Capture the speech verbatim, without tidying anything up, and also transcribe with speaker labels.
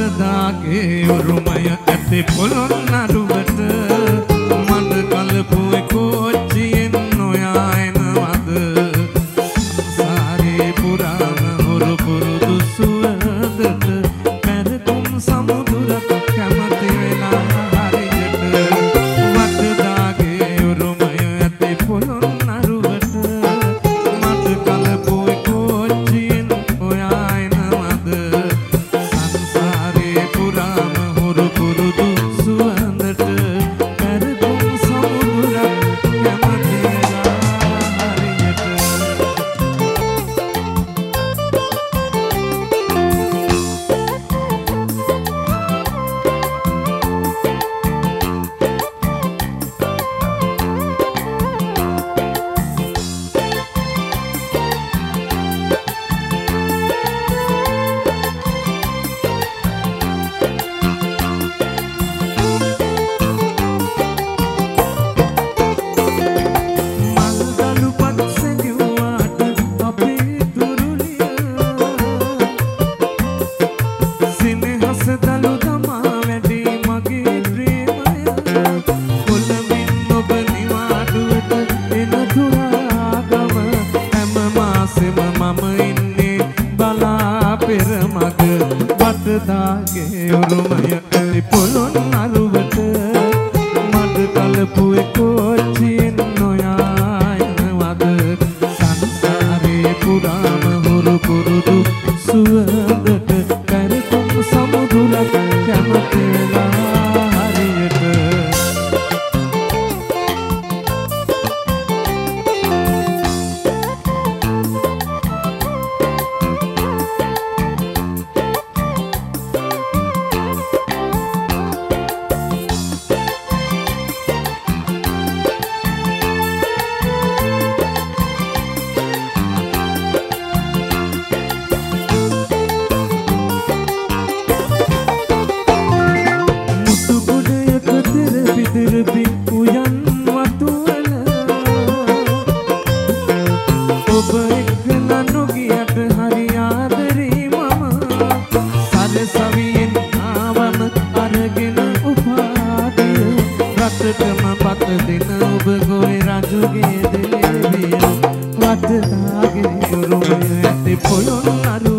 Speaker 1: වටදාගේ උරුමය ඇති පොළොන් නඩුවට මඩ කලපුවේ කෝච්චියෙන් නොයා එනවද සාරේ පුරාණ හොරු පුරුදු සුවඳට පැරතුම් සමුදුරක කැමති වෙලා හරියට වටදාගේ උරුමය ඇති පොළොන් නඩුවට මඩ කලපුවේ කෝච්චියෙන් නොයා එනවද සංසාරේ පුරාම හොරු පුරුදු සුවඳට පැරතුම් සමුදුරක් කැමති වෙලා හරියට මල්දලු පත් සැඟුවාට අපේ තුරුලිය සිනහස දලු තමා වැඩි මගේ ප්‍රේමය කොළඹින් ඔබ නිවාඩුවට එන දුරාගම හැම මාසෙම මම ඉන්නේ බලා පෙර මග වටදාගේ උරුමය ඇති පොළොන් නරුවට මඩ කලපුවේ කෝච්චියෙන් නොයා එනවද සංසාරේ පුරාම හොරු පුරුදු සුවඳට පැරතුම් සමුදුරක් කැමති වෙලා හරියට මුතු කුඩයක තෙරපි තෙරපි උයන් වතුවල ඔබ එක්කලා නොගියට හරි ආදරේ මම සරසවියෙන් ආවම අරගෙන උපාදිය රටටම පත දෙන ඔබ ගොවේ රජුගේ දේවිය වටදාගේ උරුමය ඇති පොළොන් නරු